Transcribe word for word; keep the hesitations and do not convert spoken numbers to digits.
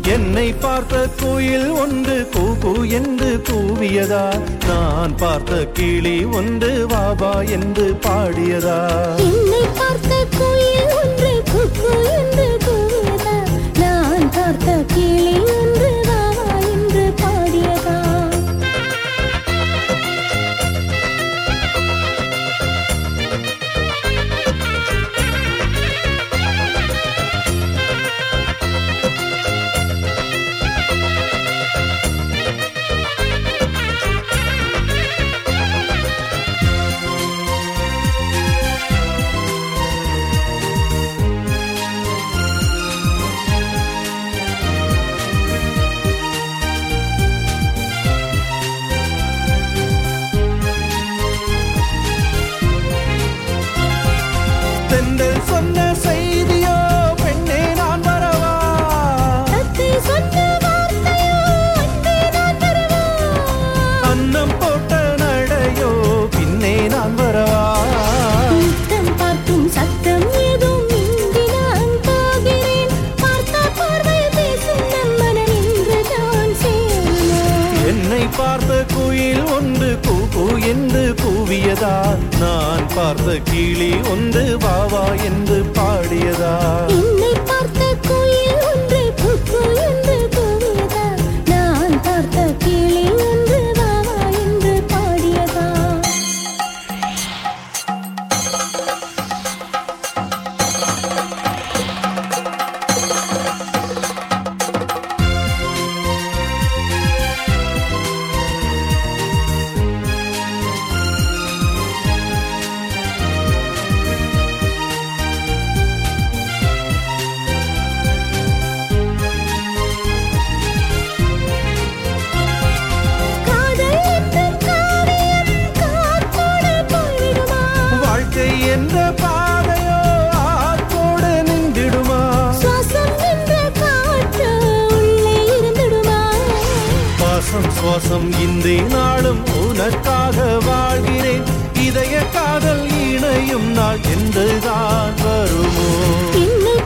என்னை பார்த்த குயில் ஒன்று கூகு என்று கூவியதா, நான் பார்த்த கிளி ஒன்று வாவா என்று பாடியதா. என்னை பார்த்த குயில் ஒன்று கூகு என்று கூவியதா, நான் பார்த்த கிளி ஒன்று வாவா என்று பாடியதா. தென்றல் சொன்ன செய்தியோ பெண்ணே நான் வரவா, தத்தை சொன்ன வார்த்தையோ அன்பே நான் வரவா, அன்னம் போட்ட நடையோ பின்னே நான் வரவா. முத்தம் பார்க்கும் சத்தம் ஏதும் இன்றி நான் போகிறேன், பார்த்த பார்வை பேசும் நம் மனம் இன்று நான் சேருமோ. என்னை பார்த்த குயில் ஒன்று கூகு என்று கூவியதா, நான் பார்த்த கிளி ஒன்று வாவா என்று பாடியதா. என்னை பார்த்த குயில் ஒன்று கூகு என்று கூவியதா, நான் பார்த்த கிளி ஒன்று வாவா என்று பாடியதா. காதல் என்னும் காவியம் காற்றோடு போய்விடுமா, வாழ்க்கை என்ற பாதையோ ஆற்றோடு நின்றிடுமா, சுவாசம் என்ற காற்று உள்ளே இருந்திடுமா. பாசம் சுவாசம் இன்றி நாளும் உனக்காக வாழ்கிறேன், இதய காதல் இணையும் நாள் என்றுதான் வருமோ. என்னை